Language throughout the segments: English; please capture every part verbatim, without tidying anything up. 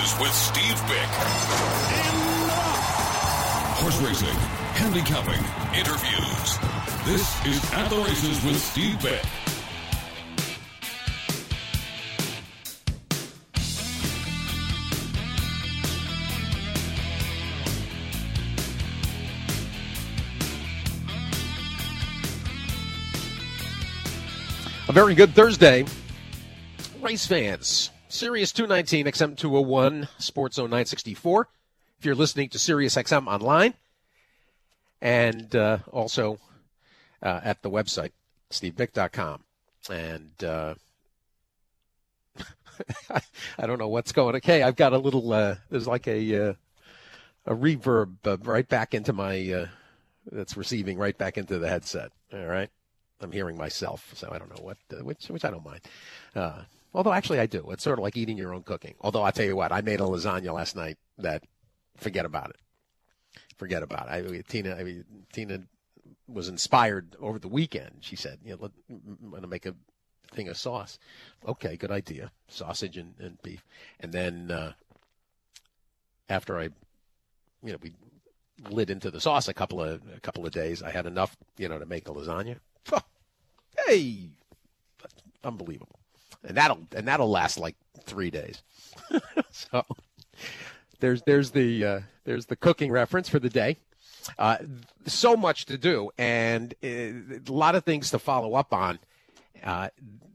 Races with Steve Bick. Horse racing, handicapping, interviews. This is At the Races with Steve Bick. A very good Thursday, race fans. Sirius two nineteen, X M two oh one, Sports Zone nine sixty-four. If you're listening to Sirius X M online, and uh, also uh, at the website, steve bick dot com. And uh, I don't know what's going. Okay, I've got a little. Uh, there's like a uh, a reverb uh, right back into my. Uh, that's receiving right back into the headset. All right. I'm hearing myself, so I don't know what, uh, which which I don't mind. Uh, although, actually, I do. It's sort of like eating your own cooking. Although, I'll tell you what, I made a lasagna last night that, forget about it. Forget about it. I, Tina, I mean, Tina was inspired over the weekend. She said, you know, let, I'm going to make a thing of sauce. Okay, good idea. Sausage and, and beef. And then uh, after I, you know, we lit into the sauce a couple of a couple of days, I had enough, you know, to make a lasagna. Oh, hey, unbelievable, and that'll and that'll last like three days. So there's there's the uh, there's the cooking reference for the day. Uh, so much to do, and uh, a lot of things to follow up on. Uh,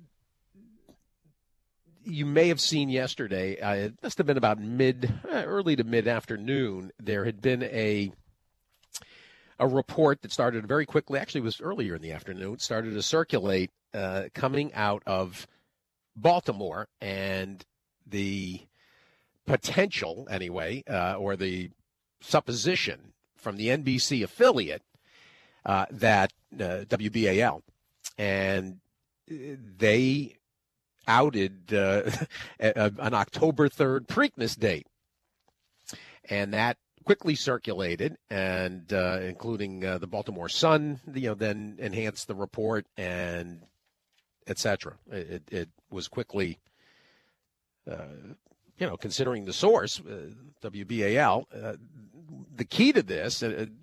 you may have seen yesterday. Uh, it must have been about mid, uh, early to mid afternoon. There had been a. A report that started very quickly, actually it was earlier in the afternoon, started to circulate uh, coming out of Baltimore, and the potential, anyway, uh, or the supposition from the N B C affiliate uh, that uh, W B A L, and they outed uh, an October third Preakness date, and that quickly circulated, and uh, including uh, the Baltimore Sun, you know, then enhanced the report, and et cetera. It, it was quickly, uh, you know, considering the source, uh, W B A L. Uh, the key to this,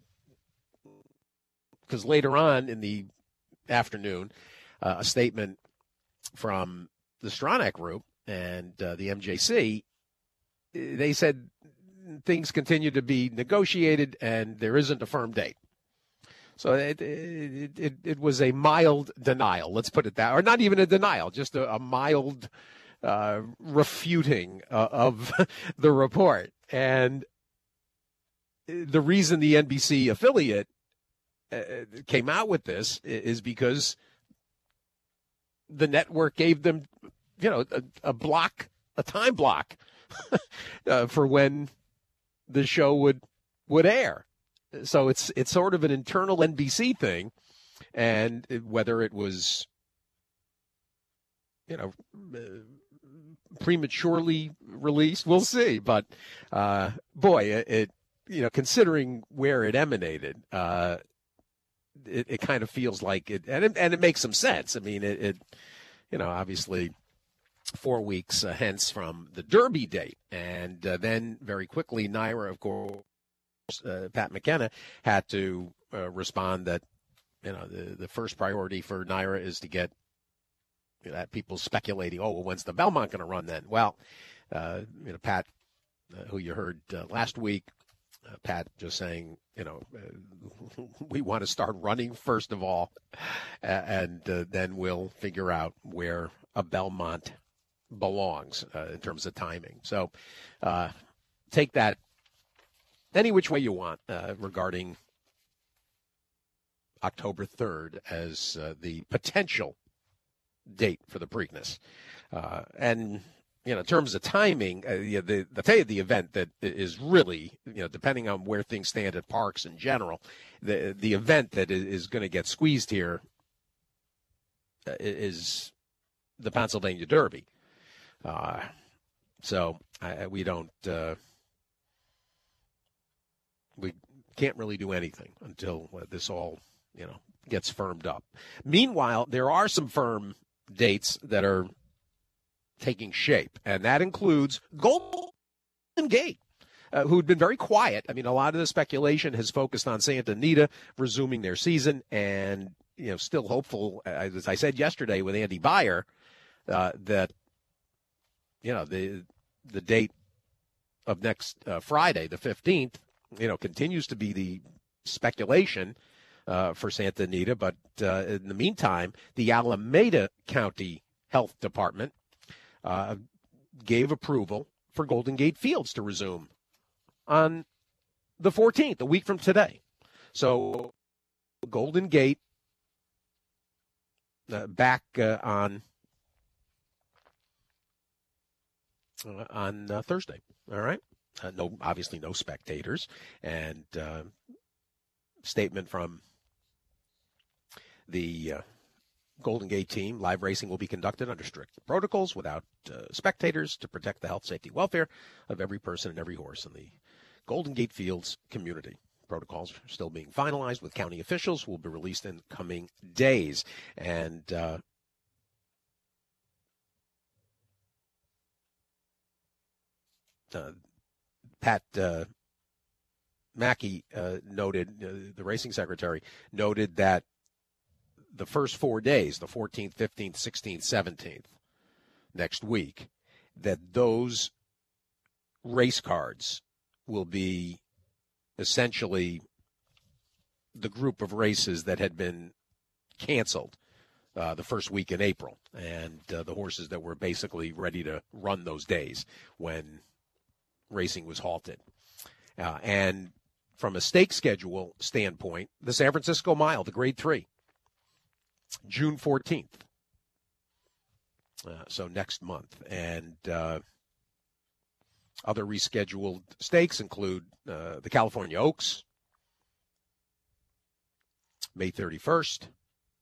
because uh, later on in the afternoon, uh, a statement from the Stronach Group and uh, the M J C, they said things continue to be negotiated, and there isn't a firm date. So it it, it, it was a mild denial, let's put it that, or not even a denial, just a, a mild uh, refuting uh, of the report. And the reason the N B C affiliate uh, came out with this is because the network gave them, you know, a, a block, a time block uh, for when the show would would air. So it's it's sort of an internal N B C thing, and whether it was, you know, prematurely released, we'll see. But uh, boy, it, it you know, considering where it emanated, uh, it, it kind of feels like it, and it, and it makes some sense. I mean, it, it you know, obviously, four weeks uh, hence from the Derby date. And uh, then very quickly, NYRA, of course, uh, Pat McKenna had to uh, respond that, you know, the, the first priority for NYRA is to get, you know, people speculating, oh, well, when's the Belmont going to run then? Well, uh, you know, Pat, uh, who you heard uh, last week, uh, Pat just saying, you know, uh, we want to start running first of all, and uh, then we'll figure out where a Belmont belongs uh, in terms of timing. So uh, take that any which way you want uh, regarding October third as uh, the potential date for the Preakness. Uh, and, you know, in terms of timing, uh, you know, the, the tell you the event that is really, you know, depending on where things stand at parks in general, the, the event that is, is going to get squeezed here uh, is the Pennsylvania Derby. Uh, so I, we don't, uh, we can't really do anything until uh, this all, you know, gets firmed up. Meanwhile, there are some firm dates that are taking shape, and that includes Gold Gate, uh, who had been very quiet. I mean, a lot of the speculation has focused on Santa Anita resuming their season, and you know, still hopeful, as I said yesterday with Andy Beyer, uh, that you know the the date of next uh, Friday, the fifteenth, you know, continues to be the speculation uh, for Santa Anita. But uh, in the meantime, the Alameda County Health Department uh, gave approval for Golden Gate Fields to resume on the fourteenth, a week from today. So Golden Gate uh, back uh, on uh, on uh, Thursday. All right. Uh, no, obviously no spectators, and uh, statement from the uh, Golden Gate team: live racing will be conducted under strict protocols without uh, spectators to protect the health, safety, welfare of every person and every horse in the Golden Gate Fields community. Protocols are still being finalized with county officials, will be released in coming days. And uh, uh, Pat uh, Mackey uh, noted, uh, the racing secretary, noted that the first four days, the fourteenth, fifteenth, sixteenth, seventeenth, next week, that those race cards will be essentially the group of races that had been canceled uh, the first week in April, and uh, the horses that were basically ready to run those days when racing was halted. Uh, and from a stake schedule standpoint, the San Francisco Mile, the Grade three, June fourteenth. Uh, so next month. And uh, other rescheduled stakes include uh, the California Oaks, May thirty-first.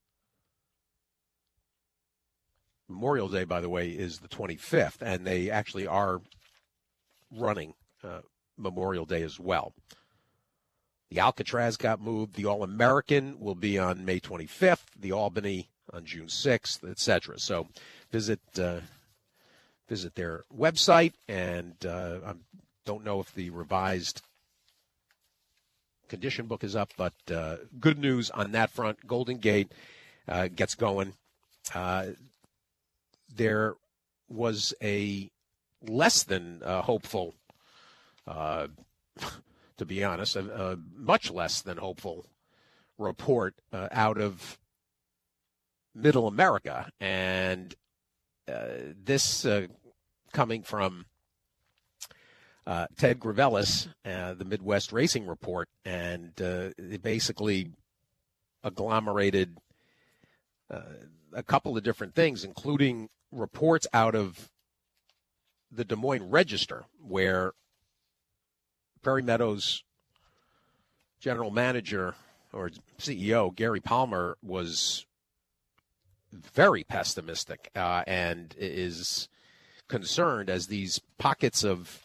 Memorial Day, by the way, is the twenty-fifth, and they actually are running uh, Memorial Day as well. The Alcatraz got moved. The All-American will be on May twenty-fifth. The Albany on June sixth, et cetera. So visit uh, visit their website, and uh, I don't know if the revised condition book is up, but uh, good news on that front. Golden Gate uh, gets going. Uh, there was a less than uh, hopeful, uh, to be honest, a, a much less than hopeful report uh, out of Middle America, and uh, this uh, coming from uh, Ted Gravelis, uh, the Midwest Racing Report, and uh, it basically agglomerated uh, a couple of different things, including reports out of the Des Moines Register, where Prairie Meadows general manager or C E O Gary Palmer was very pessimistic uh, and is concerned as these pockets of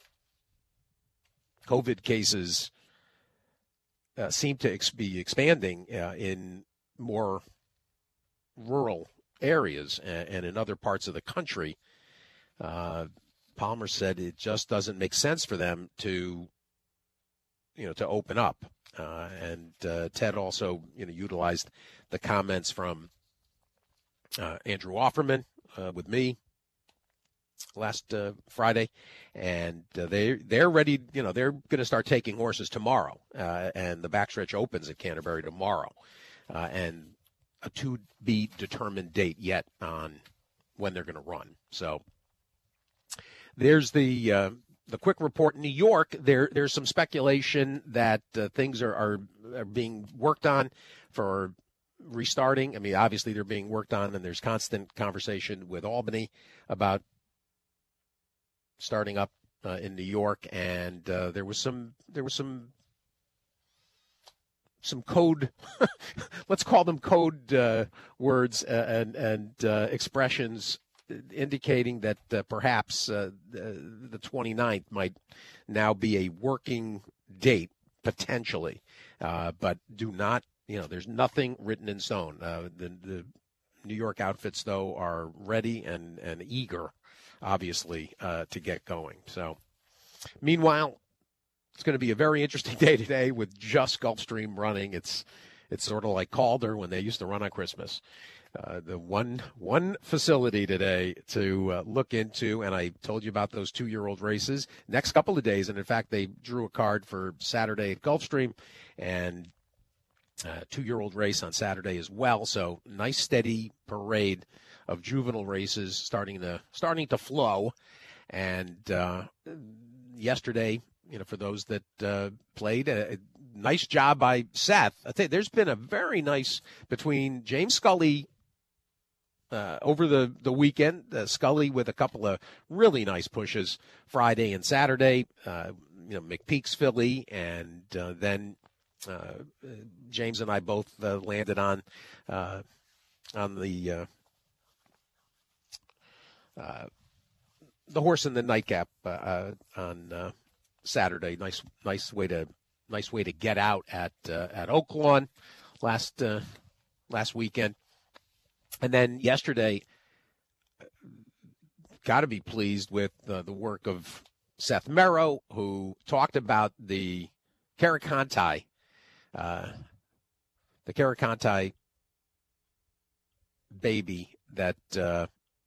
COVID cases uh, seem to ex- be expanding uh, in more rural areas and, and in other parts of the country. Uh, Palmer said it just doesn't make sense for them to, you know, to open up. Uh, and uh, Ted also, you know, utilized the comments from uh, Andrew Offerman uh, with me last uh, Friday, and uh, they they're ready. You know, they're going to start taking horses tomorrow, uh, and the backstretch opens at Canterbury tomorrow, uh, and a to be determined date yet on when they're going to run. So there's the uh, the quick report. In New York, there there's some speculation that uh, things are, are are being worked on for restarting. I mean, obviously they're being worked on, and there's constant conversation with Albany about starting up uh, in New York, and uh, there was some there was some some code, let's call them code uh, words uh, and and uh, expressions indicating that uh, perhaps uh, the, the twenty-ninth might now be a working date potentially, uh, but do not, you know, there's nothing written in stone. Uh, the, the New York outfits, though, are ready and, and eager, obviously, uh, to get going. So Meanwhile, it's going to be a very interesting day today with just Gulfstream running. It's it's sort of like Calder when they used to run on Christmas. Uh, the one one facility today to uh, look into, and I told you about those two-year-old races. Next couple of days, and in fact, they drew a card for Saturday at Gulfstream, and uh, two-year-old race on Saturday as well. So nice, steady parade of juvenile races starting to starting to flow. And uh, yesterday, you know, for those that uh, played, a, a nice job by Seth. I tell you, there's been a very nice between James Scully. Uh, over the, the weekend, uh, Scully with a couple of really nice pushes Friday and Saturday, uh, you know, McPeak's filly, and uh, then uh, James and I both uh, landed on uh, on the uh, uh, the horse in the nightcap uh, uh, on uh, Saturday. Nice, nice way to nice way to get out at uh, at Oaklawn last uh, last weekend. And then yesterday, got to be pleased with uh, the work of Seth Merrow, who talked about the Caracontai, uh, the Caracontai baby that uh,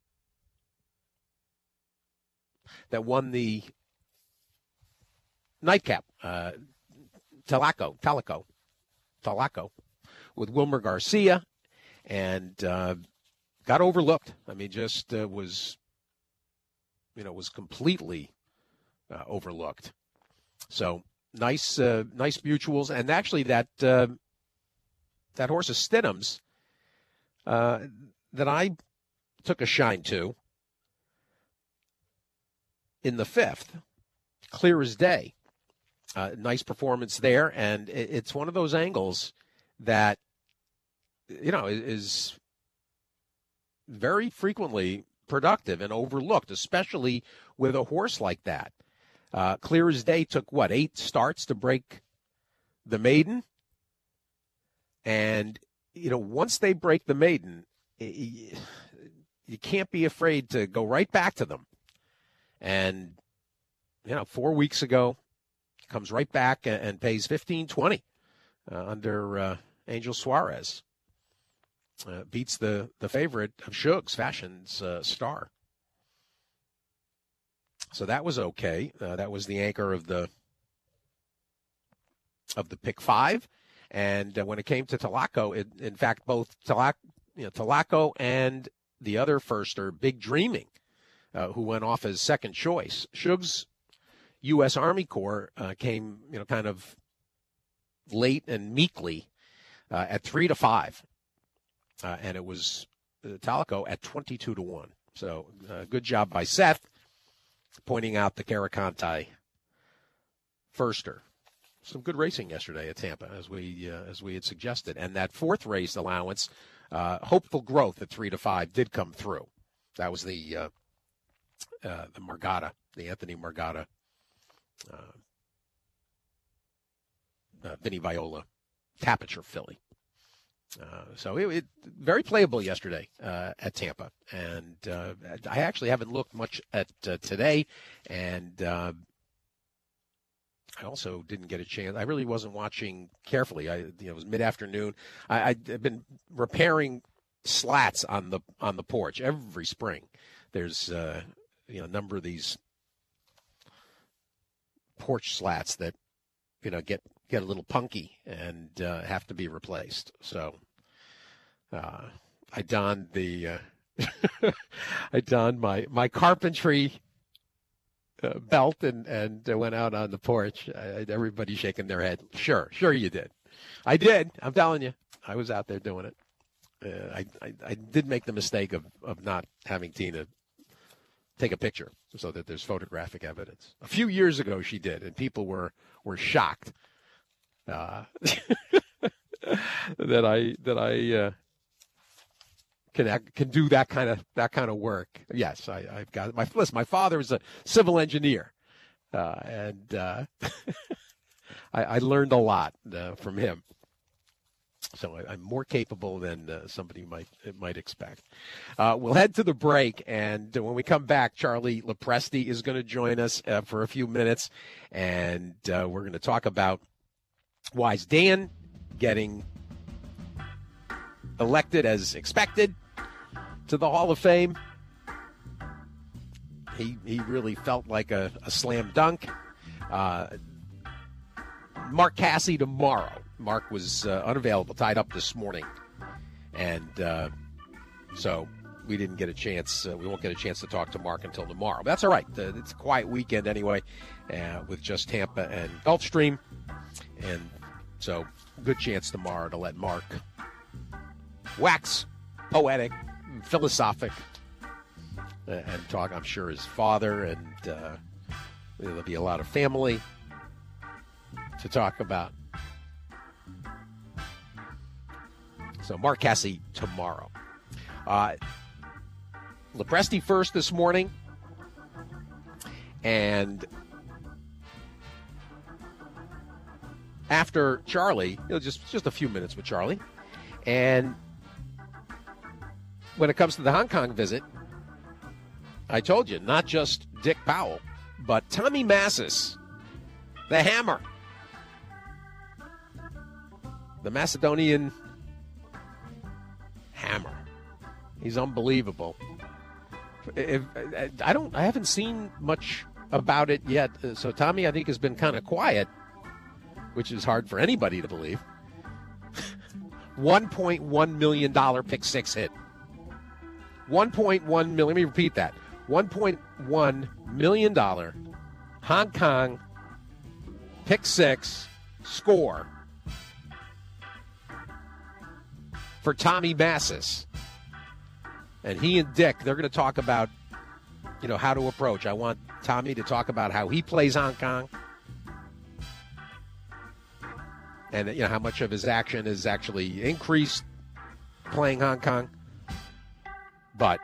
that won the nightcap, uh, Talaco, Talaco, Talaco, with Wilmer Garcia. And uh, got overlooked. I mean, just uh, was, you know, was completely uh, overlooked. So nice, uh, nice mutuals, and actually that uh, that horse of Stidham's uh, that I took a shine to in the fifth, clear as day. Uh, nice performance there, and it, it's one of those angles that, you know, is very frequently productive and overlooked, especially with a horse like that. Uh, clear as day took, what, eight starts to break the maiden? And, you know, once they break the maiden, you can't be afraid to go right back to them. And, you know, four weeks ago, comes right back and pays fifteen twenty uh, under uh, Angel Suarez. Uh, beats the, the favorite of Shugs, Fashion's uh, Star. So that was okay. Uh, that was the anchor of the of the pick five. And uh, when it came to Talaco, it, in fact, both Talaco, you know, Talaco and the other firster, Big Dreaming, uh, who went off as second choice. Shugs' U S Army Corps uh, came, you know, kind of late and meekly uh, at three to five. Uh, and it was uh, Talaco at twenty-two to one. So uh, good job by Seth pointing out the Caracontai firster. Some good racing yesterday at Tampa, as we uh, as we had suggested. And that fourth race allowance, uh, Hopeful Growth at three to five, did come through. That was the uh, uh, the Margata, the Anthony Margata, uh, uh, Vinny Viola, Tapiture filly. Uh, so it, it very playable yesterday uh, at Tampa, and uh, I actually haven't looked much at uh, today, and uh, I also didn't get a chance. I really wasn't watching carefully. I, you know, it was mid-afternoon. I, I've been repairing slats on the on the porch every spring. There's uh, you know a number of these porch slats that you know get. get a little punky and uh, have to be replaced. So uh, I donned the uh, I donned my my carpentry uh, belt and and uh, went out on the porch. I, everybody shaking their head. Sure, sure you did. I did. I'm telling you, I was out there doing it. Uh, I, I I did make the mistake of of not having Tina take a picture so that there's photographic evidence. A few years ago, she did, and people were were shocked. Uh, that I that I uh, can can do that kind of that kind of work. Yes, I, I've got my listen. My father was a civil engineer, uh, and uh, I, I learned a lot uh, from him. So I, I'm more capable than uh, somebody might might expect. Uh, we'll head to the break, and when we come back, Charlie Lopresti is going to join us uh, for a few minutes, and uh, we're going to talk about Wise Dan getting elected as expected to the Hall of Fame. He he really felt like a, a slam dunk. Uh, Mark Cassie tomorrow. Mark was uh, unavailable, tied up this morning, and uh, so we didn't get a chance. Uh, we won't get a chance to talk to Mark until tomorrow. But that's all right. Uh, it's a quiet weekend anyway, uh, with just Tampa and Gulfstream, and so good chance tomorrow to let Mark wax poetic, philosophic, uh, and talk. I'm sure his father, and uh, there'll be a lot of family to talk about. So Mark Cassie tomorrow. Uh, Lopresti first this morning. And after Charlie, you know, just, just a few minutes with Charlie. And when it comes to the Hong Kong visit, I told you, not just Dick Powell, but Tommy Massis, the Hammer, the Macedonian Hammer. He's unbelievable. If, I don't. I haven't seen much about it yet. So Tommy, I think, has been kind of quiet, which is hard for anybody to believe. one point one million dollars pick six hit. one point one million. Let me repeat that. one point one million dollars Hong Kong pick six score for Tommy Massis. And he and Dick, they're going to talk about, you know, how to approach. I want Tommy to talk about how he plays Hong Kong. And, you know, how much of his action is actually increased playing Hong Kong. But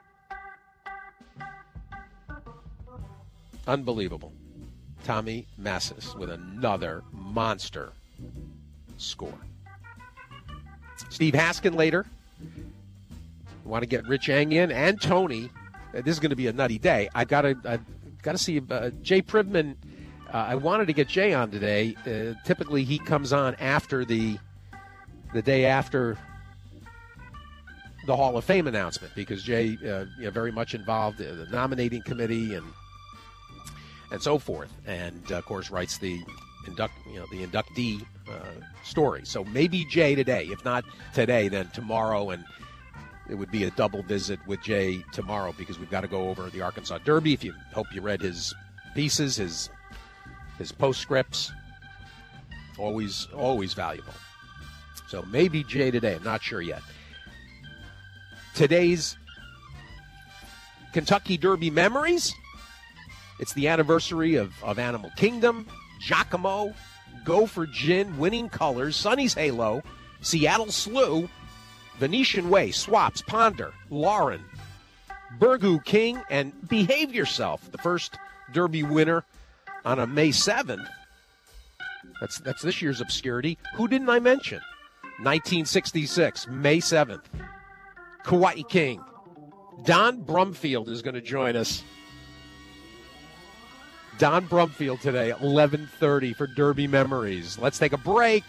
unbelievable. Tommy Massis with another monster score. Steve Haskin later. Want to get Rich Eng in and Tony. This is going to be a nutty day. I got to I got to see uh, Jay Privman. Uh, I wanted to get Jay on today. Uh, typically, he comes on after the the day after the Hall of Fame announcement because Jay, uh, you know, very much involved in the nominating committee and and so forth, and uh, of course writes the induct you know the inductee uh, story. So maybe Jay today. If not today, then tomorrow, and it would be a double visit with Jay tomorrow because we've got to go over the Arkansas Derby. If you hope you read his pieces, his his postscripts, always always valuable. So maybe Jay today. I'm not sure yet. Today's Kentucky Derby memories. It's the anniversary of, of Animal Kingdom, Giacomo, Go for Gin, Winning Colors, Sonny's Halo, Seattle Slew, Venetian Way, Swaps, Ponder, Lauren, Burgoo King, and Behave Yourself, the first Derby winner on a May seventh. That's that's this year's obscurity. Who didn't I mention? nineteen sixty-six, May seventh. Kauai King. Don Brumfield is going to join us. Don Brumfield today, eleven thirty for Derby Memories. Let's take a break.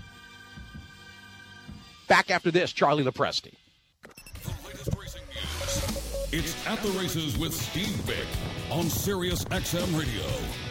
Back after this, Charlie Lopresti. The latest racing news. It's At the Races with Steve Vick on Sirius X M Radio.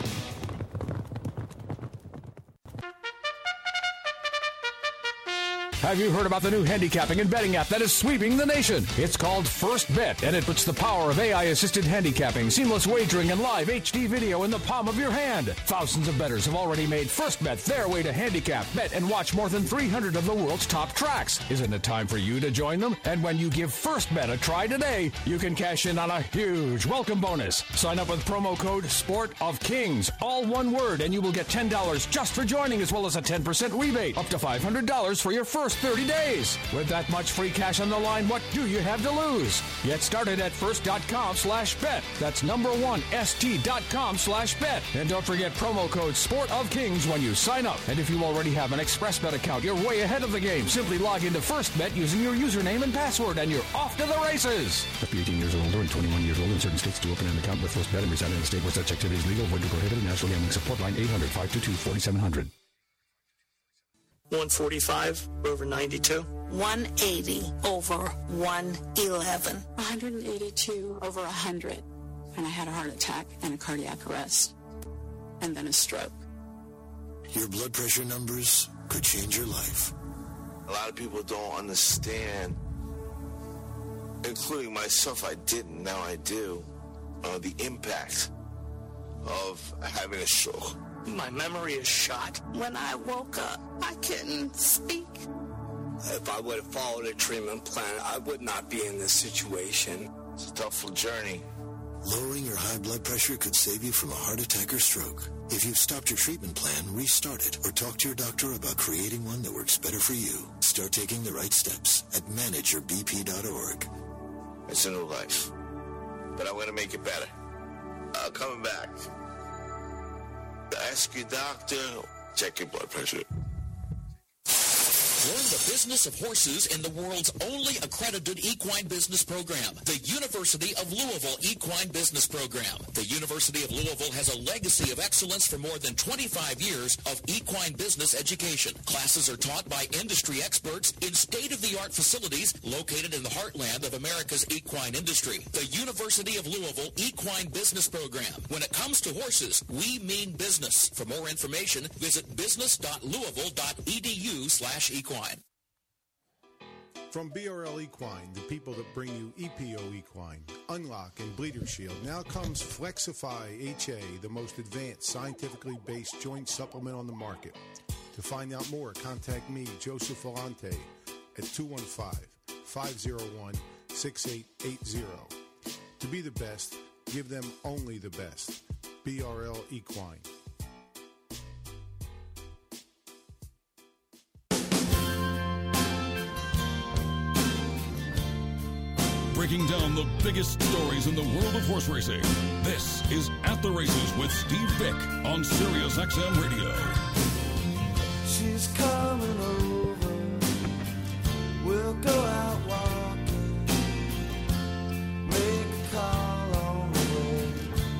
Have you heard about the new handicapping and betting app that is sweeping the nation? It's called First Bet, and it puts the power of A I-assisted handicapping, seamless wagering, and live H D video in the palm of your hand. Thousands of bettors have already made First Bet their way to handicap, bet, and watch more than three hundred of the world's top tracks. Isn't it time for you to join them? And when you give First Bet a try today, you can cash in on a huge welcome bonus. Sign up with promo code Sport of Kings, all one word, and you will get ten dollars just for joining, as well as a ten percent rebate, up to five hundred dollars for your first first thirty days. With that much free cash on the line, what do you have to lose? Get started at first.com slash bet. That's number one, st.com slash bet. And don't forget promo code Sport of Kings when you sign up. And if you already have an ExpressBet account, you're way ahead of the game. Simply log into FirstBet using your username and password, and you're off to the races. Must be eighteen years or older and twenty-one years old in certain states to open an account with FirstBet and reside in a state where such activity is legal. Void or prohibited. National Gambling Support Line eight hundred, five two two, four seven zero zero. one forty-five over ninety-two. one eighty over one eleven. one hundred eighty-two over one hundred. And I had a heart attack and a cardiac arrest. And then a stroke. Your blood pressure numbers could change your life. A lot of people don't understand, including myself, I didn't, now I do, uh, the impact of having a stroke. My memory is shot. When I woke up, I couldn't speak. If I would have followed a treatment plan, I would not be in this situation. It's a tough journey. Lowering your high blood pressure could save you from a heart attack or stroke. If you've stopped your treatment plan, restart it or talk to your doctor about creating one that works better for you. Start taking the right steps at manage your b p dot org. It's a new life, but I'm going to make it better. Uh, coming back. Ask your doctor, check your blood pressure. Learn the business of horses in the world's only accredited equine business program, the University of Louisville Equine Business Program. The University of Louisville has a legacy of excellence for more than twenty-five years of equine business education. Classes are taught by industry experts in state-of-the-art facilities located in the heartland of America's equine industry. The University of Louisville Equine Business Program. When it comes to horses, we mean business. For more information, visit business dot louisville dot e d u slash equine. From B R L Equine, the people that bring you E P O Equine, Unlock, and Bleeder Shield, now comes Flexify H A, the most advanced scientifically based joint supplement on the market. To find out more, contact me, Joseph Volante, at two one five, five oh one, six eight eight zero. To be the best, give them only the best. B R L Equine. Breaking down the biggest stories in the world of horse racing. This is At the Races with Steve Vick on Sirius X M Radio. She's coming over. We'll go out walking. Make a call on the way.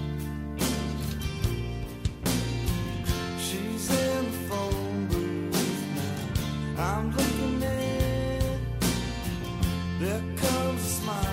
She's in the phone booth now. I'm looking in. There comes a smile.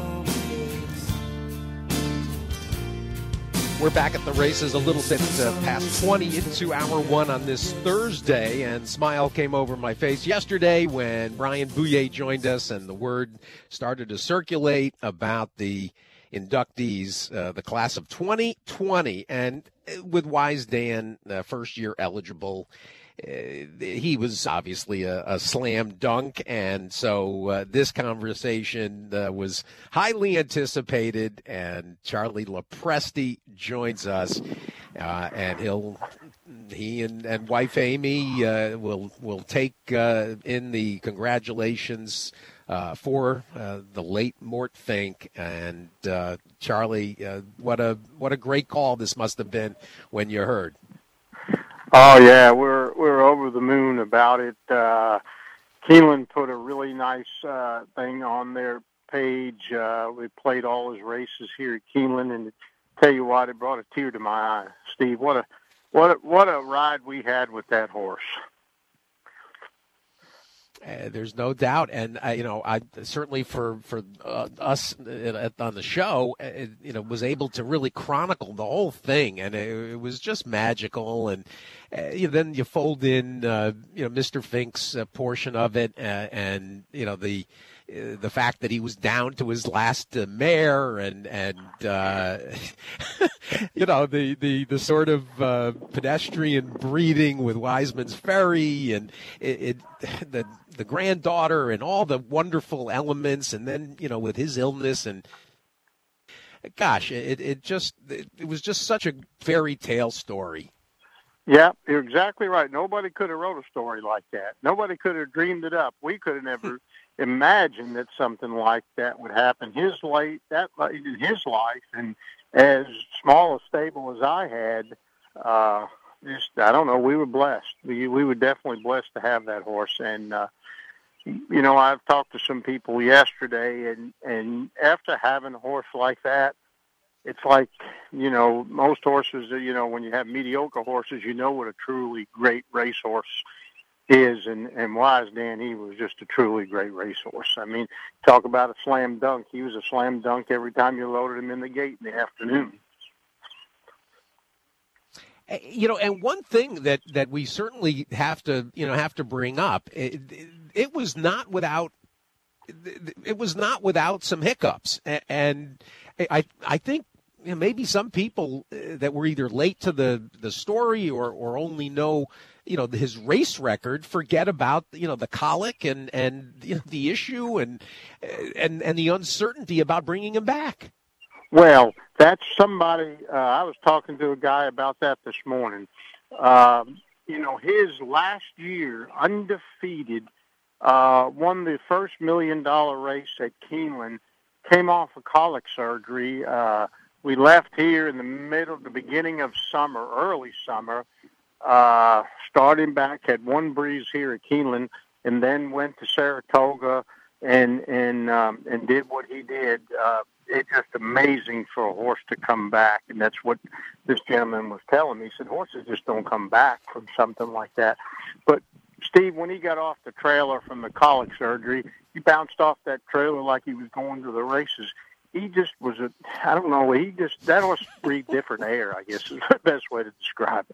We're back at the races a little bit uh, past twenty into hour one on this Thursday, and smile came over my face yesterday when Brian Bouye joined us and the word started to circulate about the inductees, uh, the class of twenty twenty, and with Wise Dan, uh, first year eligible. Uh, he was obviously a, a slam dunk, and so uh, this conversation uh, was highly anticipated, and Charlie Lopresti joins us, uh, and he'll he and, and wife Amy uh, will will take uh, in the congratulations uh, for uh, the late Mort Fink, and uh, Charlie, uh, what a what a great call this must have been when you heard. Oh yeah, we're we're over the moon about it. Uh, Keeneland put a really nice uh, thing on their page. Uh, we played all his races here at Keeneland, and tell you what, it brought a tear to my eye. Steve, what a what a, what a ride we had with that horse. Uh, there's no doubt, and uh, you know, I certainly for for uh, us at, on the show, uh, you know, was able to really chronicle the whole thing, and it, it was just magical. And uh, you know, then you fold in, uh, you know, Mister Fink's uh, portion of it, uh, and you know the. Uh, the fact that he was down to his last uh, mare, and and uh, you know the, the, the sort of uh, pedestrian breeding with Wiseman's Ferry, and it, it the the granddaughter, and all the wonderful elements, and then you know with his illness, and gosh, it it just it, it was just such a fairy tale story. Yeah, you're exactly right. Nobody could have wrote a story like that. Nobody could have dreamed it up. We could have never imagined that something like that would happen. His late that late in his life, and as small a stable as I had, uh, just I don't know. We were blessed. We we were definitely blessed to have that horse. And uh, you know, I've talked to some people yesterday, and and after having a horse like that, it's like, you know, most horses, you know, when you have mediocre horses, you know what a truly great racehorse is. And, and Wise Dan, he was just a truly great racehorse. I mean, talk about a slam dunk. He was a slam dunk every time you loaded him in the gate in the afternoon. You know, and one thing that, that we certainly have to, you know, have to bring up, it, it was not without, it was not without some hiccups. And I, I think, you know, maybe some people that were either late to the, the story or, or only know, you know, his race record, forget about, you know, the colic and, and you know, the issue and, and, and the uncertainty about bringing him back. Well, that's somebody, uh, I was talking to a guy about that this morning. Um, you know, his last year, undefeated, uh, won the first million dollar race at Keeneland, came off of colic surgery, uh, we left here in the middle, the beginning of summer, early summer, uh, starting back, had one breeze here at Keeneland, and then went to Saratoga and and um, and did what he did. Uh, it's just amazing for a horse to come back, and that's what this gentleman was telling me. He said horses just don't come back from something like that. But Steve, when he got off the trailer from the colic surgery, he bounced off that trailer like he was going to the races. He just was a, I don't know, he just, that horse breathed different air, I guess is the best way to describe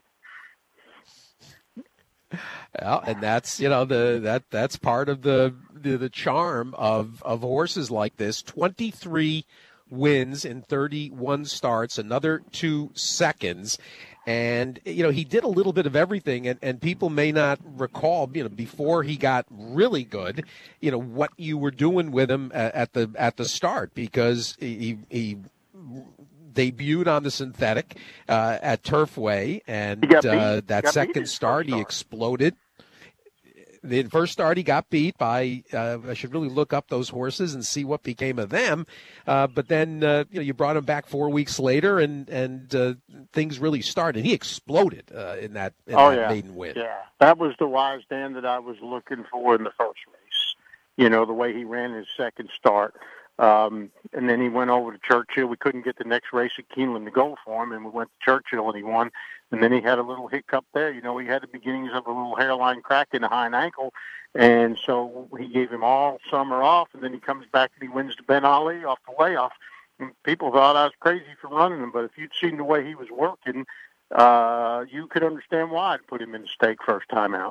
it. Well, and that's, you know, the that that's part of the the, the charm of, of horses like this. twenty-three wins in thirty-one starts, another two seconds. And, you know, he did a little bit of everything, and, and people may not recall, you know, before he got really good, you know, what you were doing with him at, at the at the start, because he he debuted on the synthetic uh, at Turfway, and uh, that second start he exploded. The first start he got beat by, uh, I should really look up those horses and see what became of them. Uh, but then, uh, you know, you brought him back four weeks later and, and uh, things really started. He exploded uh, in that, in oh, that yeah. maiden win. Yeah, that was the Wise Dan that I was looking for in the first race. You know, the way he ran his second start. Um, and then he went over to Churchill. We couldn't get the next race at Keeneland to go for him, and we went to Churchill and he won. And then he had a little hiccup there. You know, he had the beginnings of a little hairline crack in the hind ankle. And so he gave him all summer off, and then he comes back and he wins to Ben Ali off the way off. And people thought I was crazy for running him, but if you'd seen the way he was working, uh, you could understand why I'd put him in the stake first time out.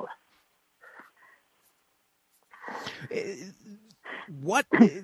What...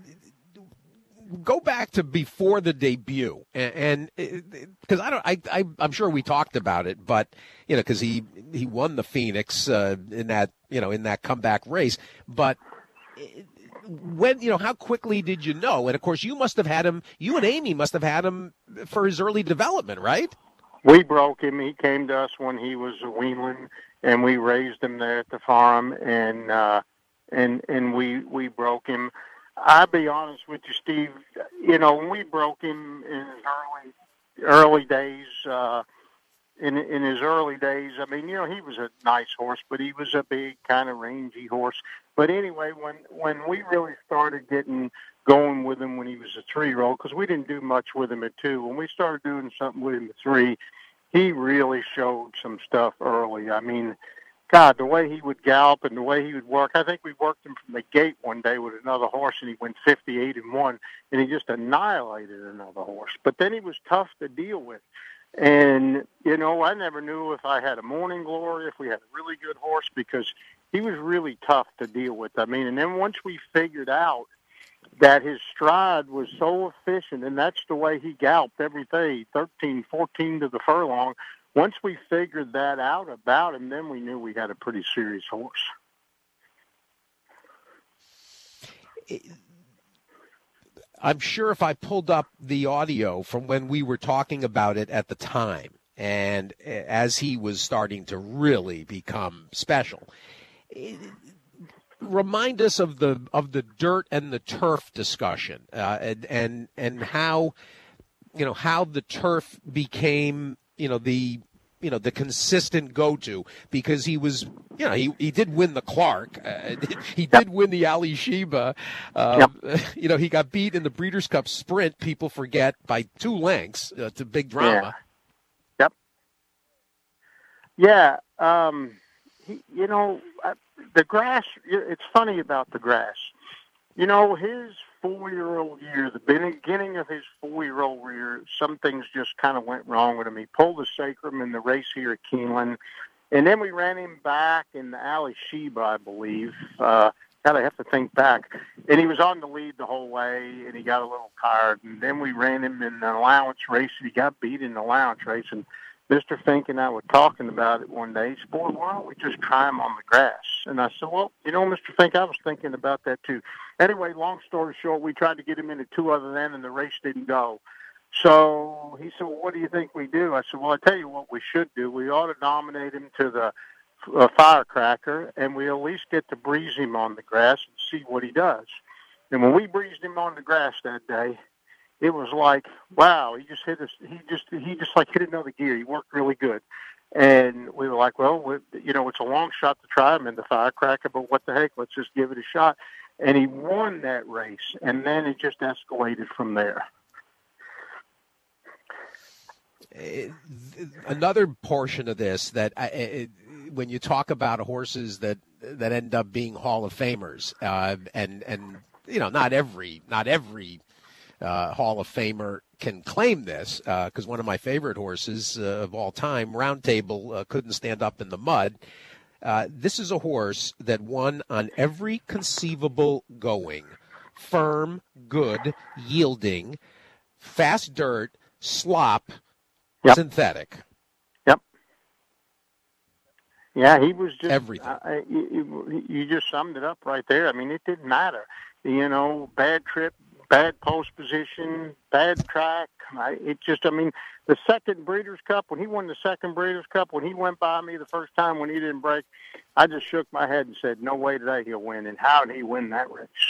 Go back to before the debut, and because I don't, I, I, I'm sure we talked about it, but you know, because he he won the Phoenix uh, in that you know in that comeback race. But when you know, how quickly did you know? And of course, you must have had him. You and Amy must have had him for his early development, right? We broke him. He came to us when he was a weanling, and we raised him there at the farm, and uh, and and we we broke him. I'll be honest with you, Steve. You know, when we broke him in his early early days, uh, in in his early days, I mean, you know, he was a nice horse, but he was a big, kind of rangy horse. But anyway, when when we really started getting going with him when he was a three-year-old, because we didn't do much with him at two, when we started doing something with him at three, he really showed some stuff early. I mean, God, the way he would gallop and the way he would work. I think we worked him from the gate one day with another horse, and he went fifty-eight and one, and he just annihilated another horse. But then he was tough to deal with. And, you know, I never knew if I had a Morning Glory, if we had a really good horse, because he was really tough to deal with. I mean, and then once we figured out that his stride was so efficient, and that's the way he galloped every day, thirteen, fourteen to the furlong. Once we figured that out about him, then we knew we had a pretty serious horse. I'm sure if I pulled up the audio from when we were talking about it at the time, and as he was starting to really become special. Remind us of the of the dirt and the turf discussion, uh, and and and how you know how the turf became you know the you know the consistent go-to, because he was you know he, he did win the Clark, uh, he did win the Ali Sheba, uh, yep. you know he got beat in the Breeders' Cup Sprint. People forget by two lengths uh, to big drama. Yeah. Yep. Yeah. Um, he, you know. I, The grass, it's funny about the grass. You know, his four-year-old year, the beginning of his four-year-old year, some things just kind of went wrong with him. He pulled the sacrum in the race here at Keeneland, and then we ran him back in the Ali Sheba, I believe. Uh, God, I have to think back. And he was on the lead the whole way, and he got a little tired. And then we ran him in an allowance race, and he got beat in the allowance race. And Mister Fink and I were talking about it one day. He said, boy, why don't we just try him on the grass? And I said, well, you know, Mister Fink, I was thinking about that too. Anyway, long story short, we tried to get him into two other than, and the race didn't go. So he said, well, what do you think we do? I said, well, I tell you what we should do. We ought to nominate him to the uh, Firecracker, and we at least get to breeze him on the grass and see what he does. And when we breezed him on the grass that day, it was like, wow, he just hit us. He just, he just like hit another gear. He worked really good. And we were like, well, we, you know, it's a long shot to try him in the Firecracker, but what the heck, let's just give it a shot. And he won that race. And then it just escalated from there. Another portion of this that I, it, when you talk about horses that, that end up being Hall of Famers, uh, and, and, you know, not every, not every, Uh, Hall of Famer can claim this, because uh, one of my favorite horses uh, of all time, Round Table, uh, couldn't stand up in the mud. Uh, this is a horse that won on every conceivable going: firm, good, yielding, fast dirt, slop, yep. synthetic. Yep. Yeah, he was just everything. Uh, you, you just summed it up right there. I mean, it didn't matter. You know, bad trip, bad post position, bad track. I, it just, I mean, the second Breeders' Cup, when he won the second Breeders' Cup, when he went by me the first time when he didn't break, I just shook my head and said, no way today he'll win. And how did he win that race?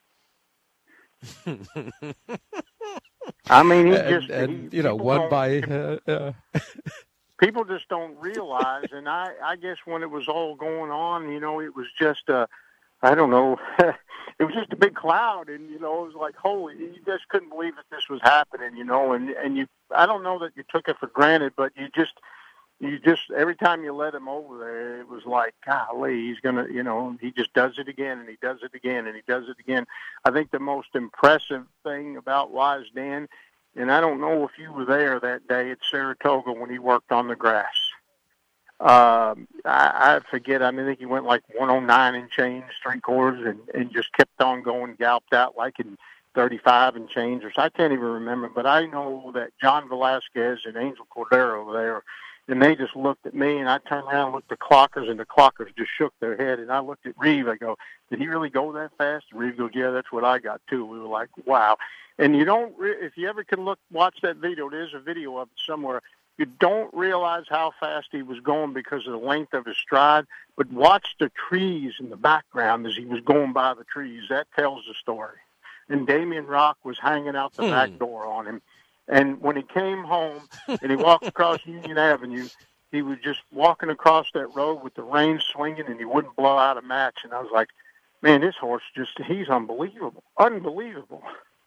I mean, he just, and, and he, you know, won by... Uh, uh... People just don't realize, and I, I guess when it was all going on, you know, it was just a, I don't know, it was just a big cloud, and, you know, it was like, holy, you just couldn't believe that this was happening, you know, and, and you, I don't know that you took it for granted, but you just, you just, every time you let him over there, it was like, golly, he's going to, you know, he just does it again, and he does it again, and he does it again. I think the most impressive thing about Wise Dan, and I don't know if you were there that day at Saratoga when he worked on the grass. Um, I, I forget. I mean, I think he went like one oh nine and change, three quarters, and, and just kept on going, galloped out like in thirty-five and change. Or so I can't even remember. But I know that John Velasquez and Angel Cordero were there, and they just looked at me, and I turned around and looked at the clockers, and the clockers just shook their head. And I looked at Reeve. I go, did he really go that fast? And Reeve goes, yeah, that's what I got too. We were like, wow. And you don't, re- if you ever can look, watch that video, there's a video of it somewhere. You don't realize how fast he was going because of the length of his stride, but watch the trees in the background as he was going by the trees. That tells the story. And Damien Rock was hanging out the hmm. back door on him. And when he came home and he walked across Union Avenue, he was just walking across that road with the reins swinging, and he wouldn't blow out a match. And I was like, man, this horse just, he's unbelievable. Unbelievable.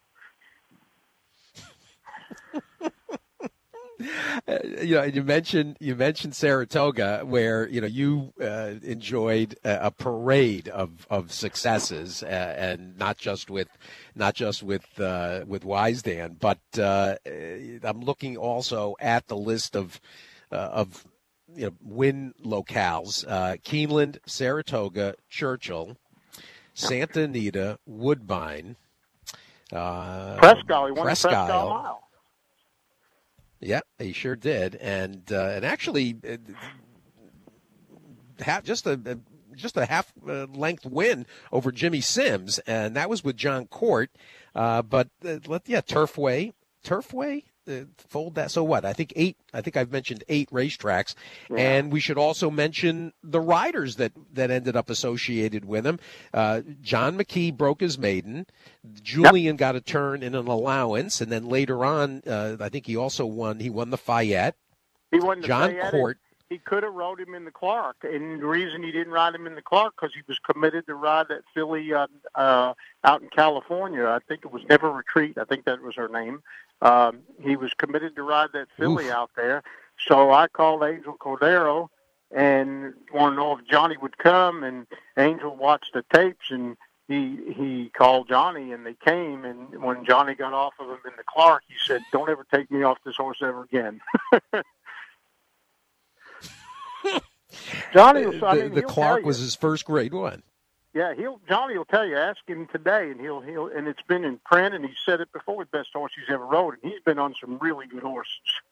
Uh, you know, you mentioned you mentioned Saratoga, where you know you uh, enjoyed a, a parade of, of successes, uh, and not just with not just with uh, with Wise Dan, but uh, I'm looking also at the list of uh, of you know win locales: uh, Keeneland, Saratoga, Churchill, Santa Anita, Woodbine, uh, Presque Isle. He won Presque the Presque Isle Mile. Yeah, he sure did, and uh, and actually, uh, half, just a just a half uh, length win over Jimmy Sims, and that was with John Court. Uh, but uh, let, yeah, Turfway, Turfway, uh, fold that. So what? I think eight. I think I've mentioned eight racetracks, Yeah. and we should also mention the riders that that ended up associated with him. Uh, John McKee broke his maiden. Julian yep. got a turn in an allowance, and then later on, uh, I think he also won. He won the Fayette. He won the John Fayette. Court. He could have rode him in the Clark, and the reason he didn't ride him in the Clark because he was committed to ride that filly uh, uh, out in California. I think it was Never Retreat. I think that was her name. Um, he was committed to ride that filly Oof. out there. So I called Angel Cordero and wanted to know if Johnny would come, and Angel watched the tapes, and he he called Johnny, and they came, and when Johnny got off of him in the Clark, he said, "Don't ever take me off this horse ever again." Johnny, will, I mean, the, the Clark was his first grade one. Yeah, he'll Johnny will tell you. Ask him today, and he'll he'll and it's been in print, and he said it before. The best horse he's ever rode, and he's been on some really good horses.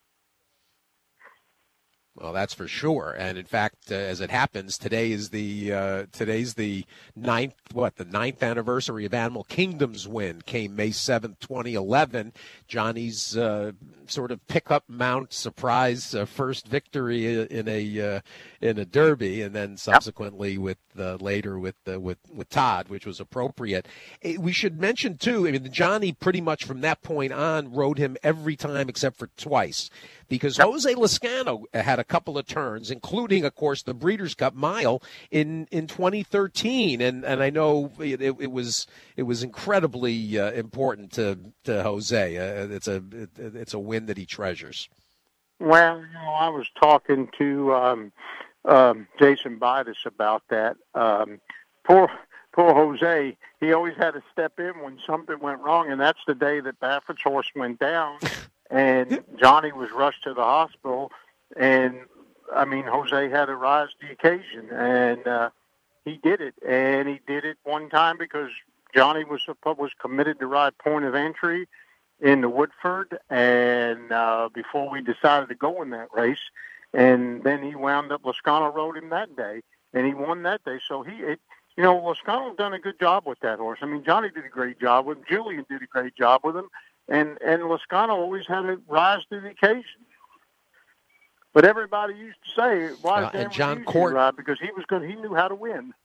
Well, that's for sure. And in fact, uh, as it happens, today is the uh, today's the ninth what the ninth anniversary of Animal Kingdom's win. Came May seventh, twenty eleven. Johnny's uh, sort of pickup mount surprise uh, first victory in a uh, in a Derby, and then subsequently yep. with uh, later with uh, with with Todd, which was appropriate. We should mention too. I mean, Johnny pretty much from that point on rode him every time except for twice. Because yep. Jose Lezcano had a couple of turns, including, of course, the Breeders' Cup Mile in, in twenty thirteen, and and I know it, it was it was incredibly uh, important to to Jose. Uh, it's a it, it's a win that he treasures. Well, you know, I was talking to um, um, Jason Bidas about that. Um, poor poor Jose. He always had to step in when something went wrong, and that's the day that Baffert's horse went down. And Johnny was rushed to the hospital, and, I mean, Jose had to rise to the occasion, and uh, he did it. And he did it one time because Johnny was was committed to ride Point of Entry in the Woodford, and uh, before we decided to go in that race, and then he wound up, Lezcano rode him that day, and he won that day. So he, it, you know, Lezcano done a good job with that horse. I mean, Johnny did a great job with him. Julian did a great job with him. And and Lezcano always had to rise to the occasion. But everybody used to say, "Why is Dan John Court ride?" Because he was good. He knew how to win.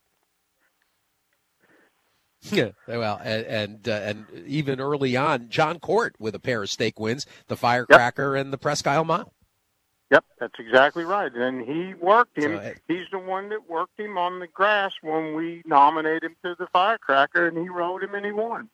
Yeah, well, and and, uh, and even early on, John Court with a pair of stake wins, the Firecracker yep. and the Presque Isle Mile. Yep, that's exactly right. And he worked him. So, uh, He's the one that worked him on the grass when we nominated him to the Firecracker, and he rode him and he won.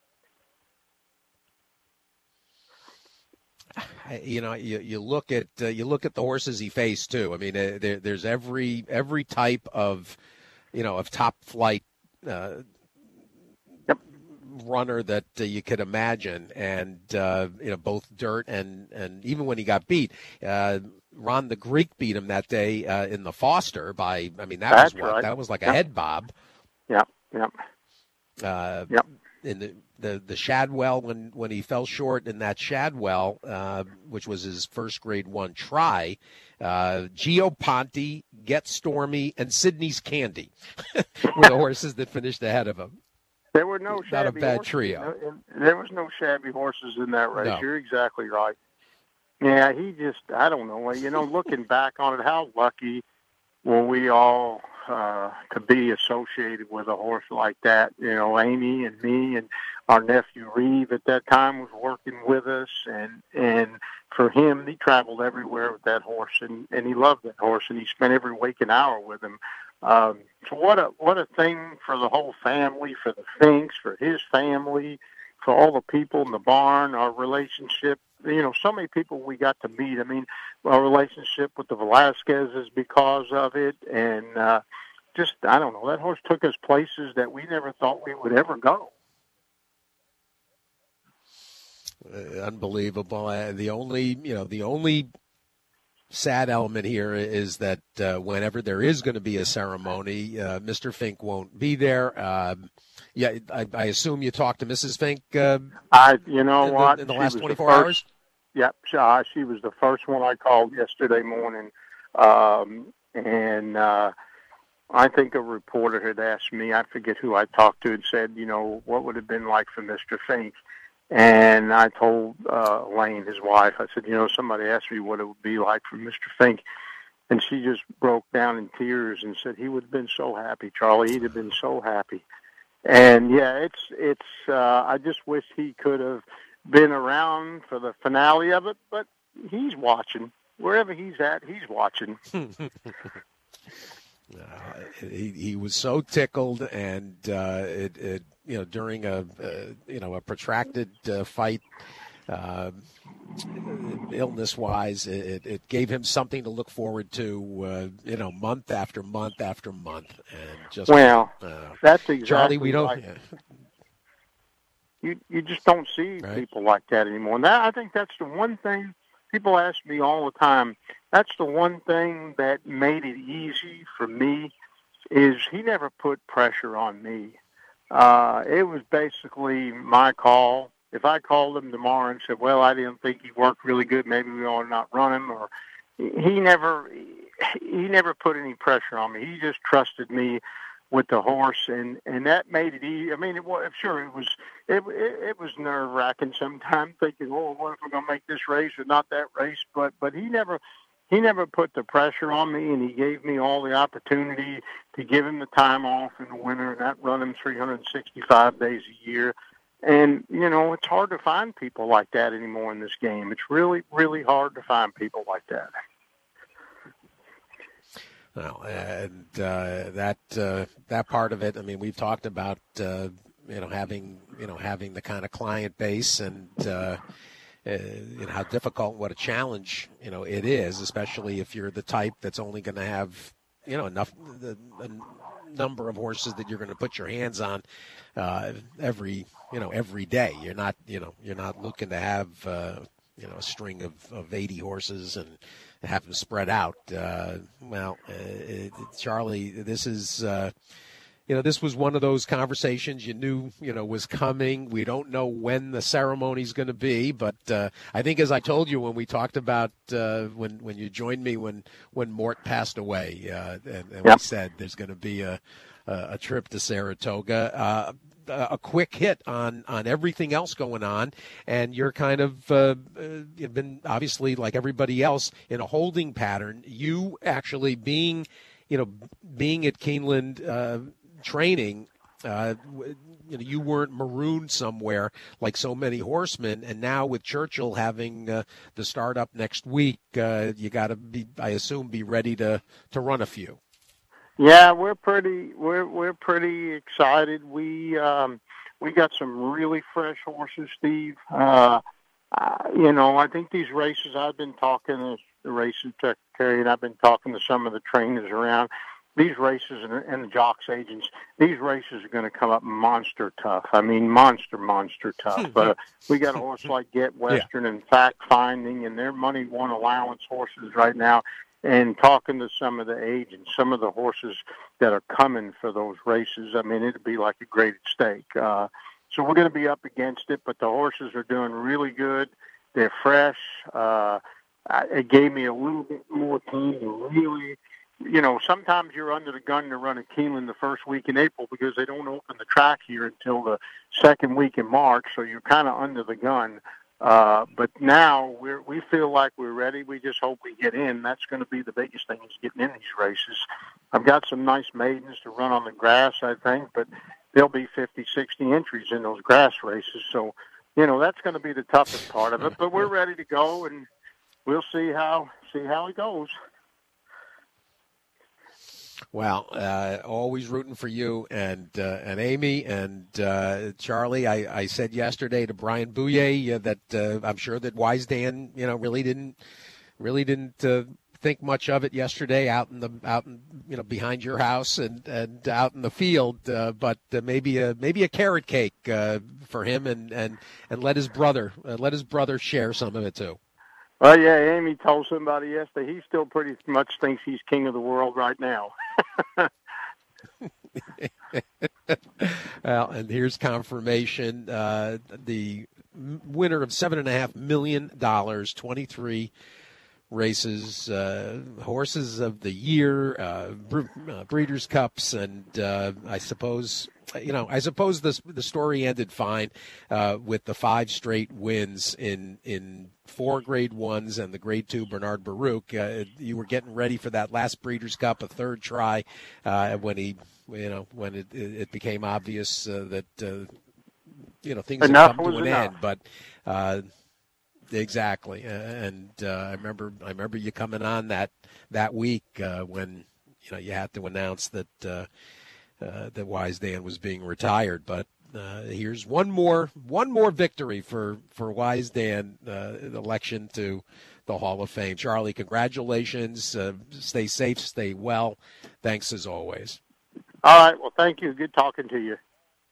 You know, you, you look at uh, you look at the horses he faced too. I mean, uh, there, there's every every type of, you know, of top flight uh, yep. runner that uh, you could imagine, and uh, you know, both dirt and and even when he got beat, uh, Ron the Greek beat him that day uh, in the Foster by. I mean, that That's was what right. that was like yep. a head bob. Yep. Yep. Uh, yep. In the, the the Shadwell when, when he fell short in that Shadwell, uh, which was his first grade one try, uh, Gio Ponte, Get Stormy, and Sydney's Candy were the horses that finished ahead of him. There were no Not shabby a bad horses. trio. There was no shabby horses in that race. No. You're exactly right. Yeah, he just, I don't know. You know, looking back on it, how lucky were we all uh, to be associated with a horse like that. You know, Amy and me and our nephew Reeve at that time was working with us, and and for him, he traveled everywhere with that horse, and, and he loved that horse, and he spent every waking hour with him. Um, so what a what a thing for the whole family, for the Finks, for his family, for all the people in the barn, our relationship. You know, so many people we got to meet. I mean, our relationship with the Velasquezes because of it, and uh, just, I don't know, that horse took us places that we never thought we would ever go. Uh, unbelievable. Uh, the only, you know, the only sad element here is that uh, whenever there is going to be a ceremony, uh, Mister Fink won't be there. Uh, yeah, I, I assume you talked to Missus Fink. Uh, I, you know in what, the, in the she last was twenty-four the first, hours. Yep, uh, she was the first one I called yesterday morning, um, and uh, I think a reporter had asked me. I forget who I talked to, and said, you know, what would it have been like for Mister Fink? And I told uh, Elaine, his wife, I said, you know, somebody asked me what it would be like for Mister Fink. And she just broke down in tears and said he would have been so happy, Charlie. He'd have been so happy. And, yeah, it's, it's. Uh, I just wish he could have been around for the finale of it, but he's watching. Wherever he's at, he's watching. Uh, he, he was so tickled, and uh, it, it, you know, during a, uh, you know, a protracted uh, fight, uh, illness-wise, it, it gave him something to look forward to, uh, you know, month after month after month, and just well, uh, that's exactly Charlie. We don't. like, Yeah. You you just don't see Right. people like that anymore. And that, I think that's the one thing people ask me all the time. That's the one thing that made it easy for me is he never put pressure on me. Uh, it was basically my call. If I called him tomorrow and said, well, I didn't think he worked really good, maybe we ought to not run him, or he never he never put any pressure on me. He just trusted me with the horse, and, and that made it easy. I mean, it was, sure, it was it it, it was nerve wracking sometimes, thinking, oh, what if we're gonna make this race or not that race? But but he never he never put the pressure on me, and he gave me all the opportunity to give him the time off in the winter and not run him three hundred sixty-five days a year. And you know, it's hard to find people like that anymore in this game. It's really really hard to find people like that. Well, and uh, that uh, that part of it. I mean, we've talked about uh, you know having you know having the kind of client base, and uh, uh, you know how difficult, what a challenge you know it is, especially if you're the type that's only going to have you know enough the, the number of horses that you're going to put your hands on uh, every you know every day. You're not you know you're not looking to have uh, you know a string of, of eighty horses and have them spread out. Uh, well, uh, it, Charlie, this is, uh, you know, this was one of those conversations you knew, you know, was coming. We don't know when the ceremony's going to be, but uh, I think, as I told you when we talked about uh, when when you joined me when when Mort passed away, uh, and, and Yep. we said there's going to be a a, a trip to Saratoga. Uh, a quick hit on, on everything else going on, and you're kind of uh, uh, you've been obviously like everybody else in a holding pattern. You actually being, you know, being at Keeneland uh, training, uh, you know, you weren't marooned somewhere like so many horsemen, and now with Churchill having uh, the start up next week, uh, you got to be, I assume, be ready to to run a few. Yeah, we're pretty we're we're pretty excited. We um, we got some really fresh horses, Steve. Uh, uh, you know, I think these races. I've been talking to the racing secretary, and I've been talking to some of the trainers around these races and, and the jocks agents. These races are going to come up monster tough. I mean, monster monster tough. But we got a horse like Get Western yeah. and Fact Finding, and they're money one allowance horses right now. And talking to some of the agents, some of the horses that are coming for those races, I mean, it'd be like a graded steak. Uh, so we're going to be up against it, but the horses are doing really good. They're fresh. Uh, it gave me a little bit more time to really, you know, sometimes you're under the gun to run at Keeneland the first week in April because they don't open the track here until the second week in March, so you're kind of under the gun. Uh, but now we're, we feel like we're ready. We just hope we get in. That's going to be the biggest thing is getting in these races. I've got some nice maidens to run on the grass, I think, but there'll be fifty, sixty entries in those grass races. So, you know, that's going to be the toughest part of it, but we're ready to go, and we'll see how, see how it goes. Well, uh, always rooting for you and uh, and Amy and uh, Charlie. I, I said yesterday to Brian Bouye uh, that uh, I'm sure that Wise Dan, you know, really didn't really didn't uh, think much of it yesterday out in the out in, you know behind your house and, and out in the field. Uh, but uh, maybe a maybe a carrot cake uh, for him and, and, and let his brother uh, let his brother share some of it too. Well, yeah, Amy told somebody yesterday he still pretty much thinks he's king of the world right now. Well, and here's confirmation. Uh, the winner of seven and a half million dollars, twenty-three races, uh, horses of the year, uh, bre- uh, Breeders' Cups, and uh, I suppose, you know, I suppose the the story ended fine uh, with the five straight wins in in four Grade Ones and the Grade Two Bernard Baruch. Uh, you were getting ready for that last Breeders' Cup, a third try, uh, when he, you know, when it it became obvious uh, that uh, you know things enough had come to an enough. end, but. Uh, Exactly, uh, and uh, I remember I remember you coming on that that week uh, when you know you had to announce that uh, uh, that Wise Dan was being retired. But uh, here's one more one more victory for for Wise Dan, uh, election to the Hall of Fame. Charlie, congratulations! Uh, stay safe, stay well. Thanks as always. All right. Well, thank you. Good talking to you.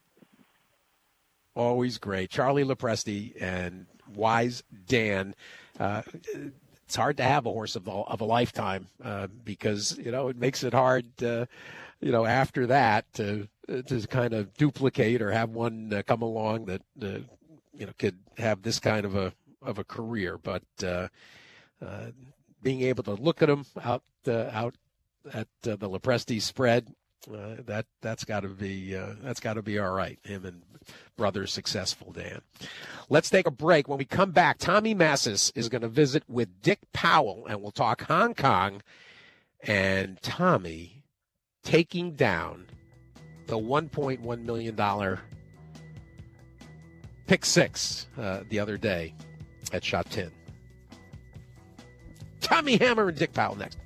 Always great, Charlie Lopresti and Wise Dan. Uh, it's hard to have a horse of, the, of a lifetime uh, because, you know, it makes it hard, uh, you know, after that to to kind of duplicate or have one uh, come along that, uh, you know, could have this kind of a of a career. But uh, uh, being able to look at him out uh, out at uh, the Lopresti spread, uh, that that's got to be uh, that's got to be all right. Him and brother successful Dan. Let's take a break. When we come back, Tommy Massis is going to visit with Dick Powell, and we'll talk Hong Kong and Tommy taking down the one point one million dollars pick six uh, the other day at Shot ten. Tommy Hammer and Dick Powell next.